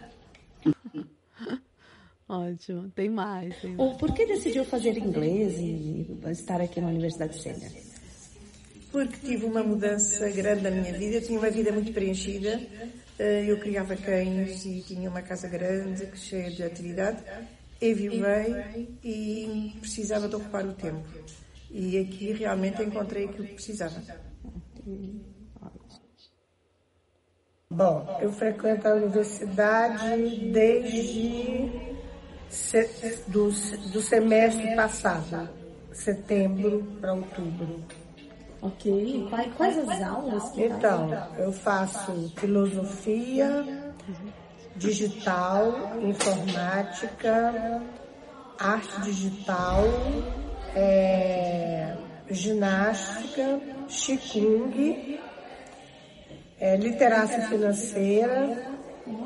Ótimo, tem mais. Por que decidiu fazer inglês e estar aqui na Universidade Sénior? Porque tive uma mudança grande na minha vida, eu tinha uma vida muito preenchida. Eu criava cães e tinha uma casa grande, cheia de atividade. Enviuvei e precisava de ocupar o tempo. E aqui realmente encontrei aquilo que precisava. Bom, eu frequento a universidade desde do semestre passado, setembro para outubro. Ok. Quais as aulas que Então, eu faço filosofia, digital, informática, arte digital, ginástica, qigong, literacia financeira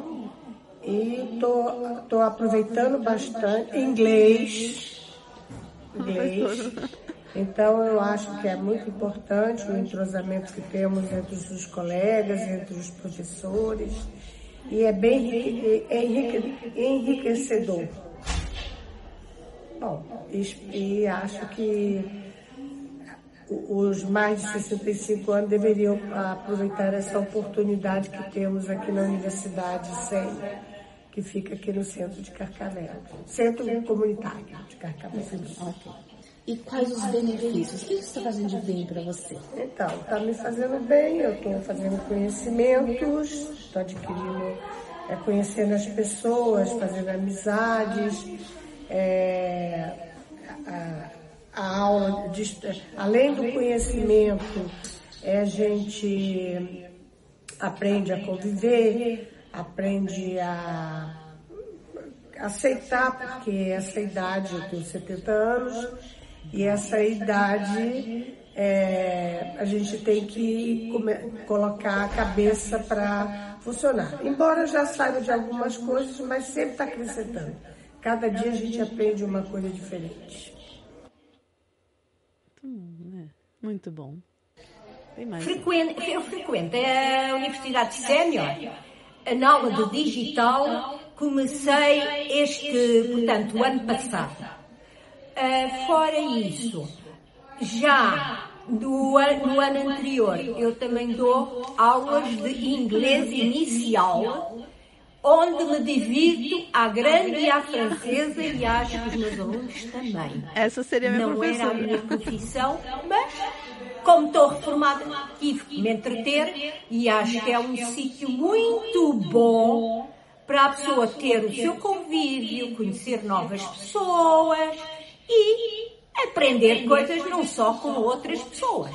E tô aproveitando bastante inglês. Então, eu acho que é muito importante o entrosamento que temos entre os colegas, entre os professores, e é bem enriquecedor. Bom, e acho que os mais de 65 anos deveriam aproveitar essa oportunidade que temos aqui na Universidade SEM, que fica aqui no centro de Carcavelos, centro comunitário de Carcavelos. Ok. E quais os benefícios? O que isso está fazendo de bem para você? Então, está me fazendo bem, eu estou fazendo conhecimentos, estou adquirindo, conhecendo as pessoas, fazendo amizades, a aula, além do conhecimento, a gente aprende a conviver, aprende a aceitar, porque essa idade, eu tenho 70 anos, e essa idade a gente tem que colocar a cabeça para funcionar. Embora eu já saiba de algumas coisas, mas sempre está acrescentando. Cada dia a gente aprende uma coisa diferente. Muito bom. Tem mais. Eu frequento a Universidade Sénior, na aula de digital. Comecei portanto, o ano passado. Fora isso, já no ano anterior, eu também dou aulas de inglês inicial, onde me divirto à grande e à francesa, e acho que os meus alunos também. Essa seria a minha professora. Não era a minha profissão, mas como estou reformada, tive que me entreter, e acho que é um sítio muito bom para a pessoa ter o seu convívio, conhecer novas pessoas e aprender coisas não só com outras pessoas.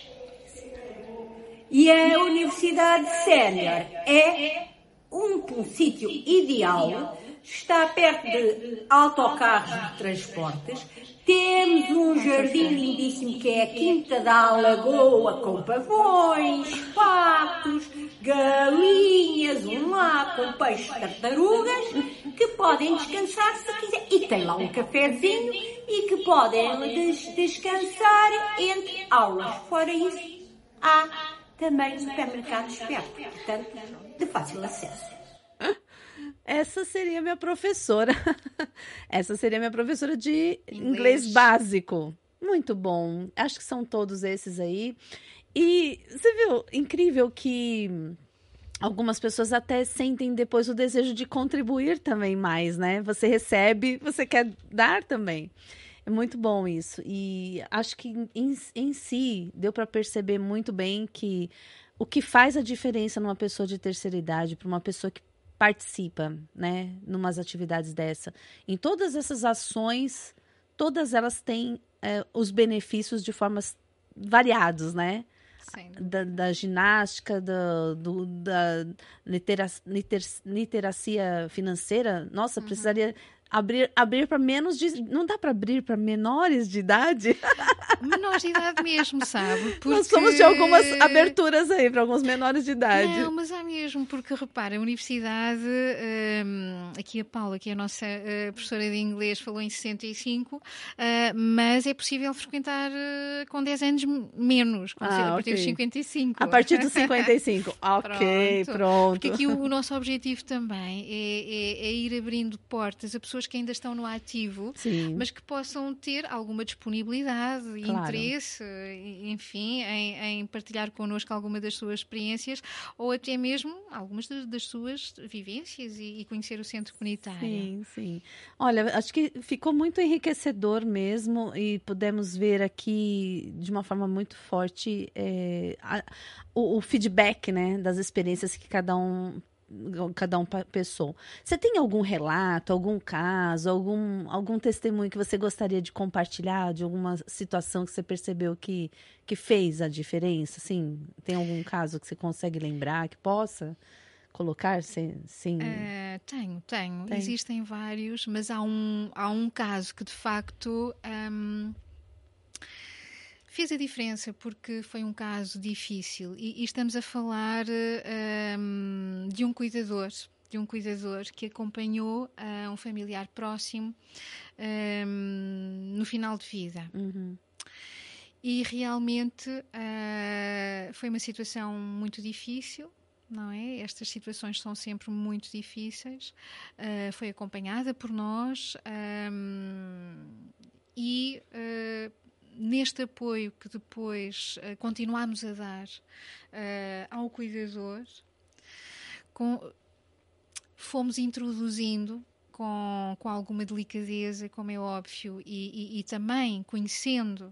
E a Universidade Sénior é um sítio ideal, está perto de autocarros de transportes. Temos um jardim lindíssimo que é a Quinta da Alagoa, com pavões, patos, galinhas, um lago com peixes, tartarugas, que podem descansar se quiser. E tem lá um cafezinho e que podem descansar entre aulas. Fora isso, há também supermercados perto, portanto, de fácil acesso. Essa seria minha professora. Essa seria minha professora de inglês básico. Muito bom. Acho que são todos esses aí. E você viu, incrível que algumas pessoas até sentem depois o desejo de contribuir também mais, né? Você recebe, você quer dar também. É muito bom isso. E acho que em si deu para perceber muito bem que o que faz a diferença numa pessoa de terceira idade, para uma pessoa que participa, né, numas atividades dessa. Em todas essas ações, todas elas têm os benefícios de formas variados, né? Da ginástica, da literacia financeira. Nossa, precisaria abrir para menos de... Não dá para abrir para menores de idade? Menores de idade mesmo, sabe? Porque... Nós somos de algumas aberturas aí para alguns menores de idade. Não, mas há mesmo, porque repara, a universidade, aqui a Paula, que é a nossa professora de inglês, falou em 65, mas é possível frequentar com 10 anos menos, a partir dos 55. A partir dos 55, ok, pronto. Porque aqui o nosso objetivo também é ir abrindo portas a pessoas que ainda estão no ativo, sim, mas que possam ter alguma disponibilidade, claro, interesse, enfim, em partilhar connosco alguma das suas experiências ou até mesmo algumas das suas vivências e conhecer o centro comunitário. Sim, sim. Olha, acho que ficou muito enriquecedor mesmo e pudemos ver aqui de uma forma muito forte o feedback, né, das experiências que cada um passou. Você tem algum relato, algum caso, algum testemunho que você gostaria de compartilhar de alguma situação que você percebeu que fez a diferença? Assim, tem algum caso que você consegue lembrar que possa colocar? Sim. Tenho. Existem vários, mas há um caso que de facto fez a diferença porque foi um caso difícil e estamos a falar de um cuidador de um cuidador que acompanhou um familiar próximo no final de vida. E realmente foi uma situação muito difícil, não é? Estas situações são sempre muito difíceis. Foi acompanhada por nós e neste apoio que depois continuámos a dar ao cuidador, fomos introduzindo com alguma delicadeza, como é óbvio, e também conhecendo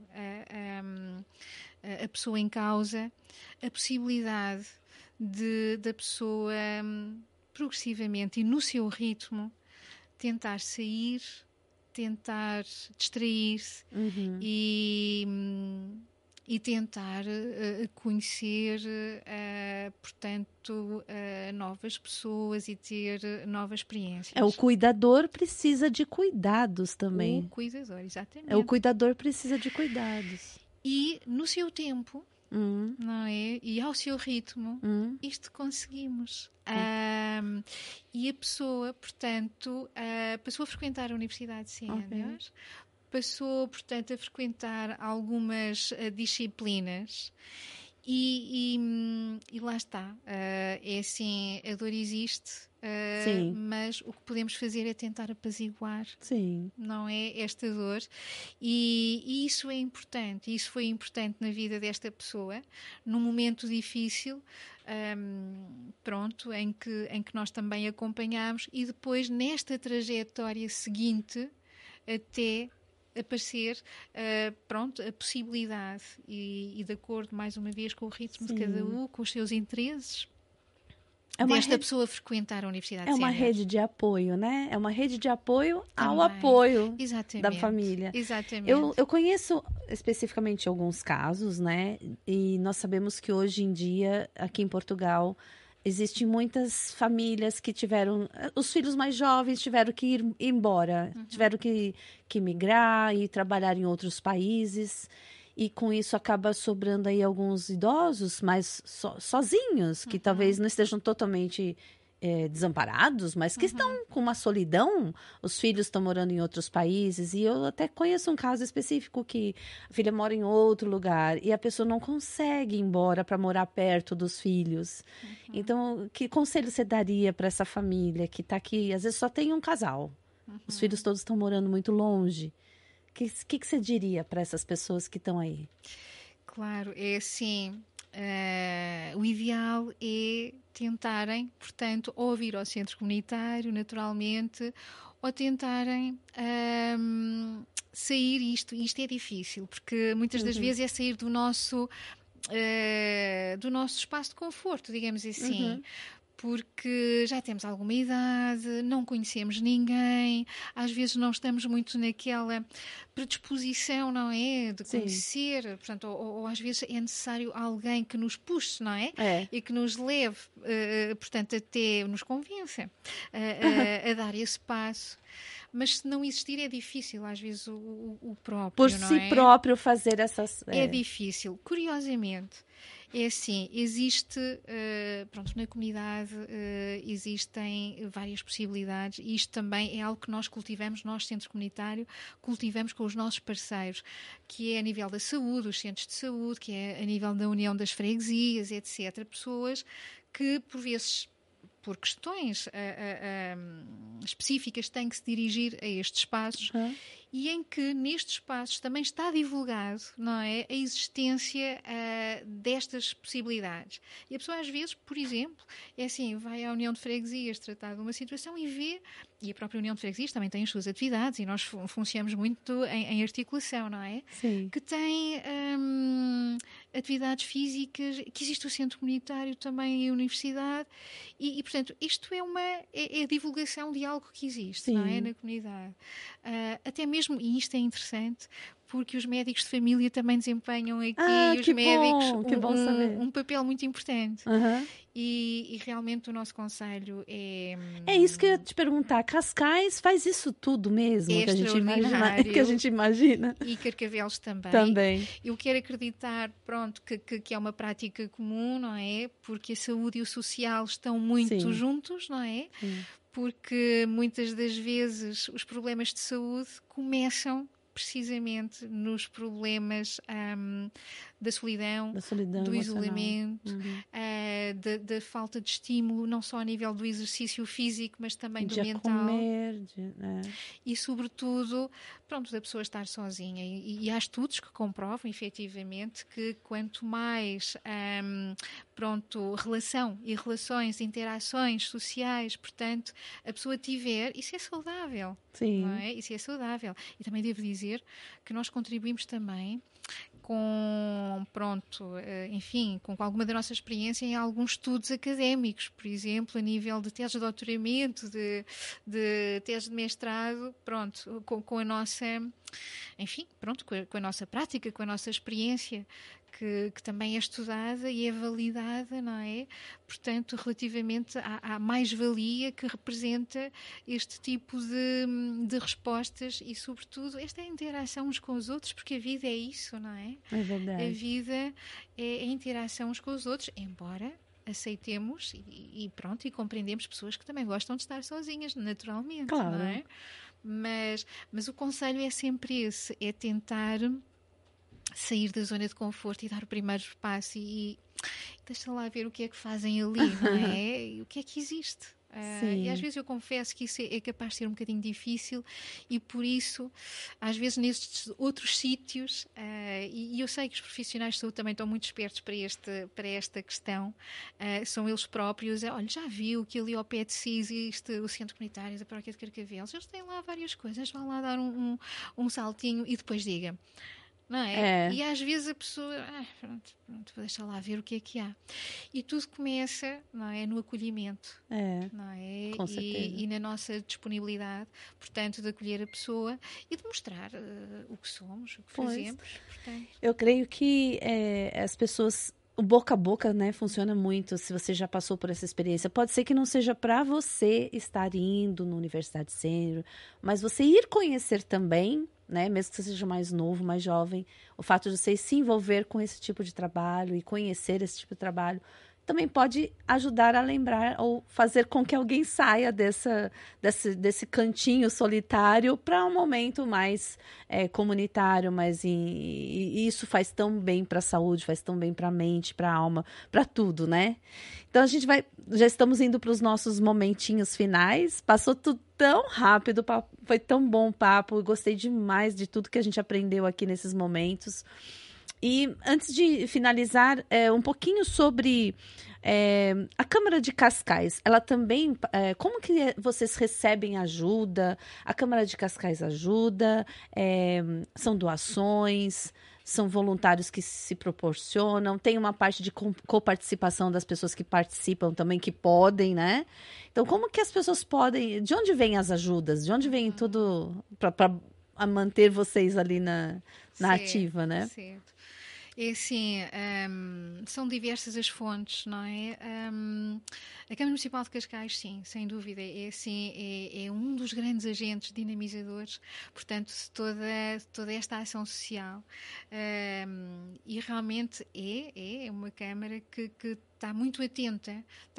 a pessoa em causa, a possibilidade da pessoa progressivamente e no seu ritmo tentar sair, tentar distrair-se e tentar conhecer, portanto, novas pessoas e ter novas experiências. O cuidador precisa de cuidados também. O cuidador, exatamente. O cuidador precisa de cuidados. E no seu tempo, não é? E ao seu ritmo, isto conseguimos. E a pessoa, portanto, passou a frequentar a Universidade de Ciências, passou, portanto, a frequentar algumas disciplinas e lá está. É assim, a dor existe, mas o que podemos fazer é tentar apaziguar, não é, esta dor. E isso é importante. Isso foi importante na vida desta pessoa, num momento difícil, pronto, em que nós também acompanhámos, e depois nesta trajetória seguinte até aparecer, pronto, a possibilidade e de acordo, mais uma vez, com o ritmo de cada um, com os seus interesses, desta pessoa frequentar a Universidade de Ciências. É uma rede de apoio, né? É uma rede de apoio ao apoio da família. Exatamente. Eu conheço especificamente alguns casos, né? E nós sabemos que hoje em dia, aqui em Portugal, existem muitas famílias que tiveram... Os filhos mais jovens tiveram que ir embora, tiveram que migrar e trabalhar em outros países. E com isso acaba sobrando aí alguns idosos, mas sozinhos, que talvez não estejam totalmente desamparados, mas que estão com uma solidão. Os filhos estão morando em outros países. E eu até conheço um caso específico que a filha mora em outro lugar e a pessoa não consegue ir embora para morar perto dos filhos. Então, que conselho você daria para essa família que está aqui? Às vezes só tem um casal. Os filhos todos estão morando muito longe. O que você diria para essas pessoas que estão aí? Claro, é assim, o ideal é tentarem, portanto, ou vir ao centro comunitário, naturalmente, ou tentarem sair. Isto é difícil, porque muitas das vezes é sair do nosso espaço de conforto, digamos assim. Porque já temos alguma idade, não conhecemos ninguém, às vezes não estamos muito naquela predisposição, não é? De conhecer, portanto, ou às vezes é necessário alguém que nos puxe, não é? E que nos leve, portanto, até nos convença a dar esse passo. Mas se não existir é difícil, às vezes, o próprio, por não si é? próprio fazer essas... É difícil. Curiosamente, é assim, existe, pronto, na comunidade existem várias possibilidades e isto também é algo que nós cultivamos, nós, Centro Comunitário, cultivamos com os nossos parceiros, que é a nível da saúde, os centros de saúde, que é a nível da União das Freguesias, etc. Pessoas que, por vezes, por questões específicas, têm que se dirigir a estes espaços e em que nestes espaços também está divulgado, não é, a existência destas possibilidades. E a pessoa às vezes, por exemplo, é assim, vai à União de Freguesias tratar de uma situação e vê, e a própria União de Freguesias também tem as suas atividades e nós funcionamos muito em articulação, não é? Sim. Que tem atividades físicas, que existe o centro comunitário também e a universidade e portanto, isto é a divulgação de algo que existe, não é, na comunidade. Até mesmo mesmo, e isto é interessante, porque os médicos de família também desempenham aqui os que médicos bom, que bom saber. um papel muito importante. Uhum. E realmente o nosso conselho É isso que eu ia te perguntar. Cascais faz isso tudo mesmo que a gente imagina, que a gente imagina. E Carcavelos também. Também. Eu quero acreditar, pronto, que é uma prática comum, não é? Porque a saúde e o social estão muito juntos, não é? Sim. Porque muitas das vezes os problemas de saúde começam precisamente nos problemas da solidão, do emocional. isolamento, da falta de estímulo, não só a nível do exercício físico, mas também do mental. Comer, e, sobretudo, pronto, da pessoa estar sozinha. E há estudos que comprovam, efetivamente, que quanto mais relação e relações, interações sociais, portanto, a pessoa tiver, isso é saudável. Sim. Não é? Isso é saudável. E também devo dizer que nós contribuímos também com alguma da nossa experiência em alguns estudos académicos, por exemplo, a nível de teses de doutoramento, de teses de mestrado, com a nossa, com a nossa prática, com a nossa experiência, que também é estudada e é validada, não é? Portanto, relativamente à mais-valia que representa este tipo de respostas e, sobretudo, esta interação uns com os outros, porque a vida é isso, não é? É verdade. A vida é a interação uns com os outros, embora aceitemos e compreendemos pessoas que também gostam de estar sozinhas, naturalmente, claro. Não é? Mas o conselho é sempre esse, é tentar sair da zona de conforto e dar o primeiro passo e deixa lá ver o que é que fazem ali, não é? E o que é que existe. E às vezes eu confesso que isso é capaz de ser um bocadinho difícil e por isso, às vezes nestes outros sítios, e eu sei que os profissionais de saúde também estão muito espertos para esta questão, são eles próprios, olha, já viu que ali ao pé de si existe o centro comunitário da Paróquia de Carcavelos, eles têm lá várias coisas, vão lá dar um saltinho e depois diga. Não é? E às vezes a pessoa deixa lá ver o que é que há e tudo começa, não é, no acolhimento, não é? Com certeza. E na nossa disponibilidade, portanto, de acolher a pessoa e de mostrar o que somos, o que fazemos, portanto. Eu creio que as pessoas, o boca a boca, né, funciona muito. Se você já passou por essa experiência, pode ser que não seja para você estar indo na Universidade Sênior, mas você ir conhecer também, né, mesmo que você seja mais novo, mais jovem, o fato de você se envolver com esse tipo de trabalho e conhecer esse tipo de trabalho também pode ajudar a lembrar ou fazer com que alguém saia desse cantinho solitário para um momento mais comunitário, e isso faz tão bem para a saúde, faz tão bem para a mente, para a alma, para tudo, né? Então a gente já estamos indo para os nossos momentinhos finais, passou tudo tão rápido, foi tão bom o papo, eu gostei demais de tudo que a gente aprendeu aqui nesses momentos. E antes de finalizar, um pouquinho sobre a Câmara de Cascais. Ela também, como que vocês recebem ajuda? A Câmara de Cascais ajuda? São doações? São voluntários que se proporcionam? Tem uma parte de coparticipação das pessoas que participam também, que podem, né? Então, como que as pessoas podem... De onde vêm as ajudas? De onde vem tudo para manter vocês ali na ativa, né? Certo. É assim, são diversas as fontes, não é? A Câmara Municipal de Cascais, sim, sem dúvida, é um dos grandes agentes dinamizadores, portanto, de toda esta ação social. E realmente é uma Câmara que está muito atenta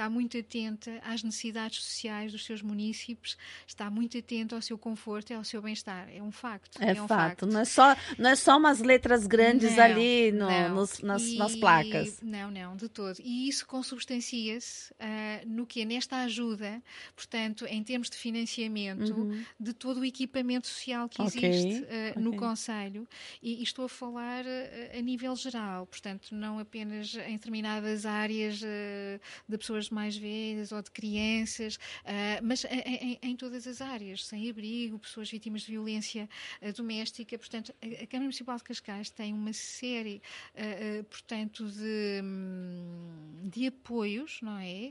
às necessidades sociais dos seus munícipes, está muito atenta ao seu conforto e ao seu bem-estar. É um facto. É um facto. Não é só umas letras grandes ali nas placas. Não, de todo. E isso consubstancia-se nesta ajuda, portanto, em termos de financiamento, de todo o equipamento social que existe no concelho. E estou a falar a nível geral, portanto, não apenas em determinadas áreas de pessoas mais velhas ou de crianças, mas em todas as áreas, sem abrigo, pessoas vítimas de violência doméstica. Portanto, a Câmara Municipal de Cascais tem uma série, portanto, de apoios, não é?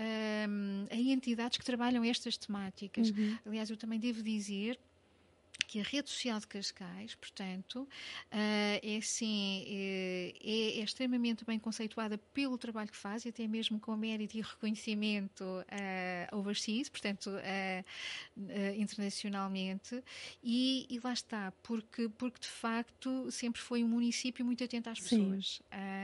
A entidades que trabalham estas temáticas. Aliás, eu também devo dizer que a rede social de Cascais, portanto, é extremamente bem conceituada pelo trabalho que faz, e até mesmo com mérito e reconhecimento overseas, portanto, internacionalmente, e lá está, porque de facto sempre foi um município muito atento às pessoas.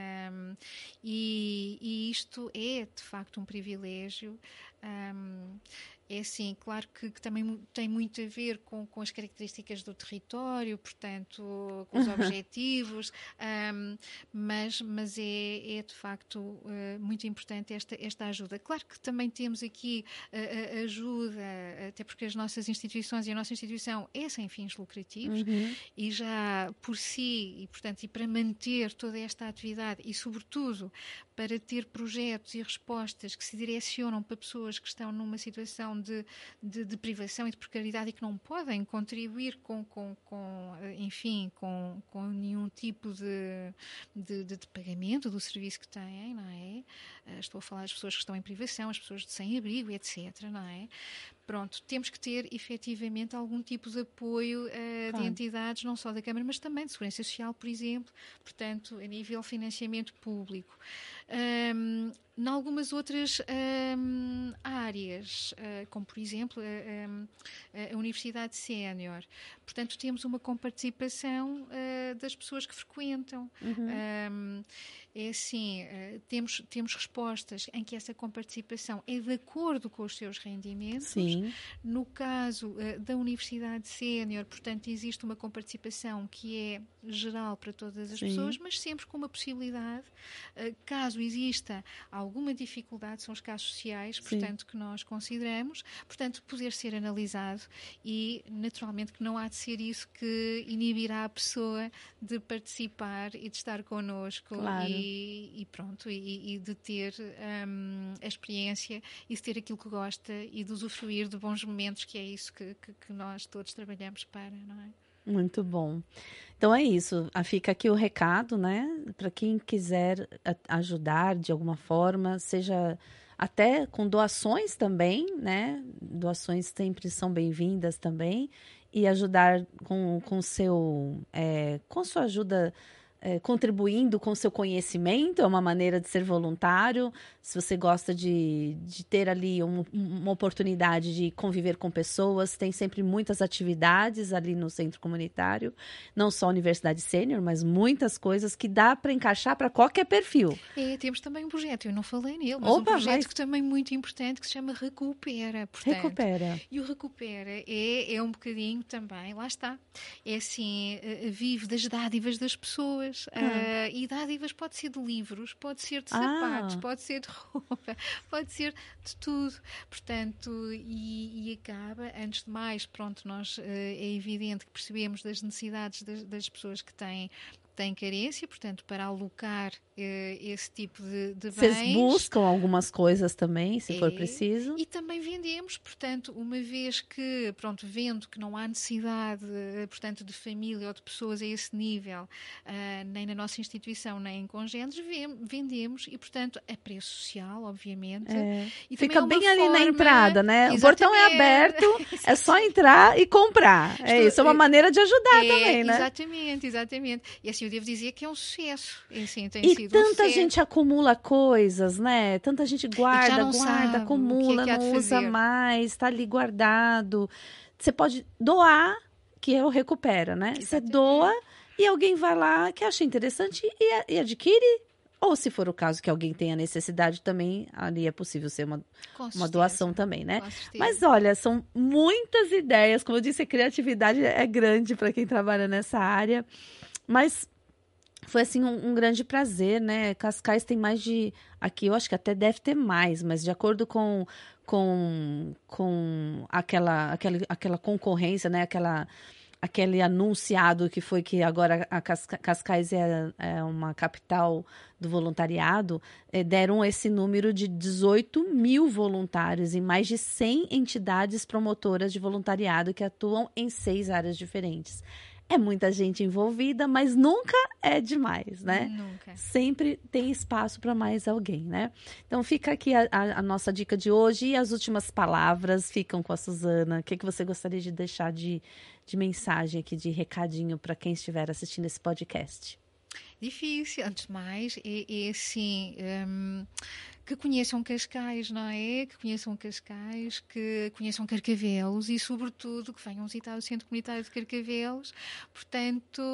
E isto é de facto um privilégio. É assim, claro que também tem muito a ver com as características do território, portanto, com os objetivos, mas é de facto muito importante esta ajuda. Claro que também temos aqui ajuda, até porque as nossas instituições, e a nossa instituição é sem fins lucrativos, e já por si, e portanto, e para manter toda esta atividade, e sobretudo para ter projetos e respostas que se direcionam para pessoas que estão numa situação de privação e de precariedade e que não podem contribuir com nenhum tipo de pagamento do serviço que têm, não é? Estou a falar das pessoas que estão em privação, as pessoas de sem-abrigo, etc., não é? Pronto, temos que ter efetivamente algum tipo de apoio de entidades, não só da Câmara, mas também de Segurança Social, por exemplo, portanto, a nível de financiamento público. Em algumas outras áreas, como por exemplo a Universidade Sénior, portanto temos uma comparticipação das pessoas que frequentam. É assim, temos respostas em que essa comparticipação é de acordo com os seus rendimentos. Sim. No caso da Universidade Sénior, portanto, existe uma comparticipação que é geral para todas as pessoas, mas sempre com uma possibilidade, caso exista alguma dificuldade, são os casos sociais, portanto, que nós consideramos, portanto, poder ser analisado, e naturalmente que não há de ser isso que inibirá a pessoa de participar e de estar connosco. Claro. E pronto, e de ter a experiência e de ter aquilo que gosta e de usufruir de bons momentos, que é isso que nós todos trabalhamos para, não é? Muito bom. Então é isso, fica aqui o recado, né? Para quem quiser ajudar de alguma forma, seja até com doações também, né? Doações sempre são bem-vindas também, e ajudar com sua ajuda, contribuindo com seu conhecimento, é uma maneira de ser voluntário. Se você gosta de ter ali uma oportunidade de conviver com pessoas, tem sempre muitas atividades ali no centro comunitário, não só a Universidade Sénior, mas muitas coisas que dá para encaixar para qualquer perfil. Temos também um projeto, eu não falei nele, mas um projeto que também é muito importante, que se chama Recupera. Portanto, Recupera. E o Recupera é um bocadinho também, lá está, é assim, vive das dádivas das pessoas. E dádivas pode ser de livros, pode ser de sapatos, pode ser de roupa, pode ser de tudo. Portanto, e acaba, antes de mais, pronto, nós é evidente que percebemos das necessidades das pessoas que têm carência, portanto, para alocar esse tipo de bens. Vocês buscam algumas coisas também, se for preciso. E também vendemos, portanto, uma vez que, pronto, vendo que não há necessidade, portanto, de família ou de pessoas a esse nível, nem na nossa instituição, nem em congêneres, vendemos, e, portanto, a preço social, obviamente. E fica bem ali forma, na entrada, né? Exatamente. O portão é aberto, é só entrar e comprar. Isso é uma maneira de ajudar também, né? Exatamente. E assim, eu devo dizer que é um sucesso. Assim, tem e sido tanta gente acumula coisas, né? Tanta gente guarda, acumula, não usa mais, tá ali guardado. Você pode doar, que é o Recupera, né? Você doa e alguém vai lá que acha interessante e adquire. Ou, se for o caso que alguém tenha necessidade também, ali é possível ser uma doação também, né? Mas olha, são muitas ideias. Como eu disse, a criatividade é grande para quem trabalha nessa área. Mas foi, assim, um grande prazer, né? Cascais tem mais de... Aqui eu acho que até deve ter mais, mas de acordo com aquela concorrência, né? Aquele anunciado que foi que agora a Cascais é uma capital do voluntariado, deram esse número de 18 mil voluntários em mais de 100 entidades promotoras de voluntariado que atuam em 6 áreas diferentes. É muita gente envolvida, mas nunca é demais, né? Nunca. Sempre tem espaço para mais alguém, né? Então fica aqui a nossa dica de hoje e as últimas palavras ficam com a Suzana. O que você gostaria de deixar de mensagem aqui, de recadinho para quem estiver assistindo esse podcast? Difícil, antes de mais, é assim, que conheçam Cascais, não é? Que conheçam Cascais, que conheçam Carcavelos e, sobretudo, que venham visitar o Centro Comunitário de Carcavelos. Portanto,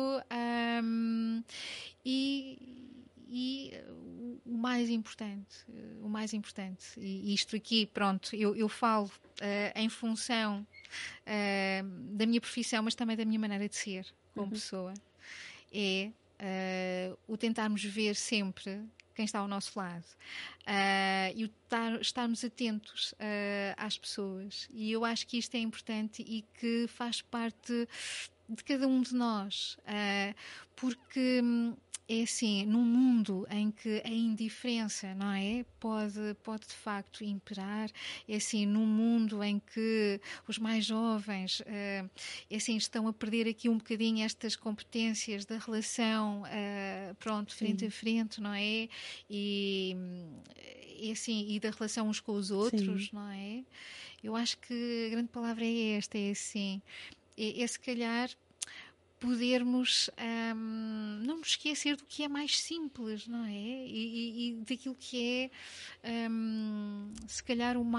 e o mais importante, e isto aqui, pronto, eu falo em função da minha profissão, mas também da minha maneira de ser como pessoa, é o tentarmos ver sempre quem está ao nosso lado e o estarmos atentos às pessoas. E eu acho que isto é importante e que faz parte de cada um de nós, porque é assim, num mundo em que a indiferença, não é, pode de facto imperar, é assim, num mundo em que os mais jovens é assim, estão a perder aqui um bocadinho estas competências da relação, pronto, frente a frente, não é? E assim, e da relação uns com os outros, não é? Eu acho que a grande palavra é esta, é assim, é se calhar podermos não nos esquecer do que é mais simples, não é? E daquilo que é se calhar o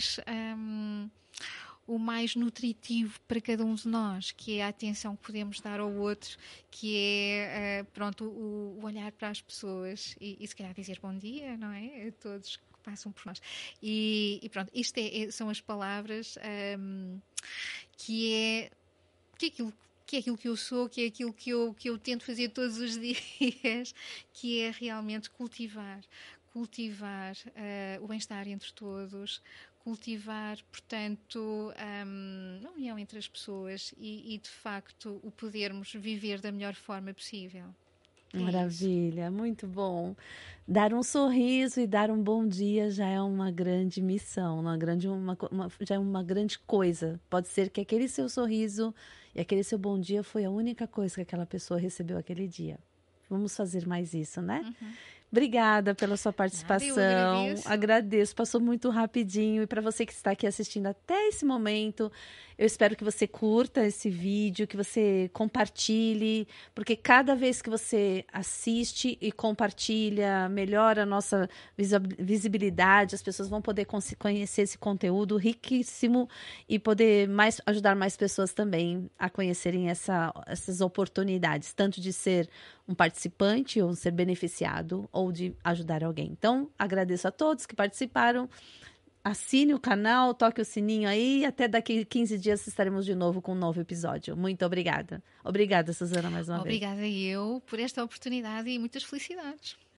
mais nutritivo para cada um de nós, que é a atenção que podemos dar ao outro, que é pronto, o olhar para as pessoas e se calhar dizer bom dia, não é? A todos que passam por nós. E pronto, isto são as palavras que é aquilo que eu sou, que é aquilo que eu tento fazer todos os dias, que é realmente cultivar o bem-estar entre todos, cultivar, portanto, a união entre as pessoas e, de facto, o podermos viver da melhor forma possível. Maravilha, muito bom. Dar um sorriso e dar um bom dia já é uma grande missão, já é uma grande coisa. Pode ser que aquele seu sorriso e aquele seu bom dia foi a única coisa que aquela pessoa recebeu aquele dia. Vamos fazer mais isso, né? Obrigada pela sua participação. Eu agradeço, passou muito rapidinho. E para você que está aqui assistindo até esse momento, eu espero que você curta esse vídeo, que você compartilhe, porque cada vez que você assiste e compartilha, melhora a nossa visibilidade, as pessoas vão poder conhecer esse conteúdo riquíssimo e poder ajudar mais pessoas também a conhecerem essas oportunidades, tanto de ser um participante ou ser beneficiado ou de ajudar alguém. Então, agradeço a todos que participaram. Assine o canal, toque o sininho aí e até daqui 15 dias estaremos de novo com um novo episódio. Muito obrigada. Obrigada, Suzana, mais uma vez. Obrigada eu por esta oportunidade e muitas felicidades.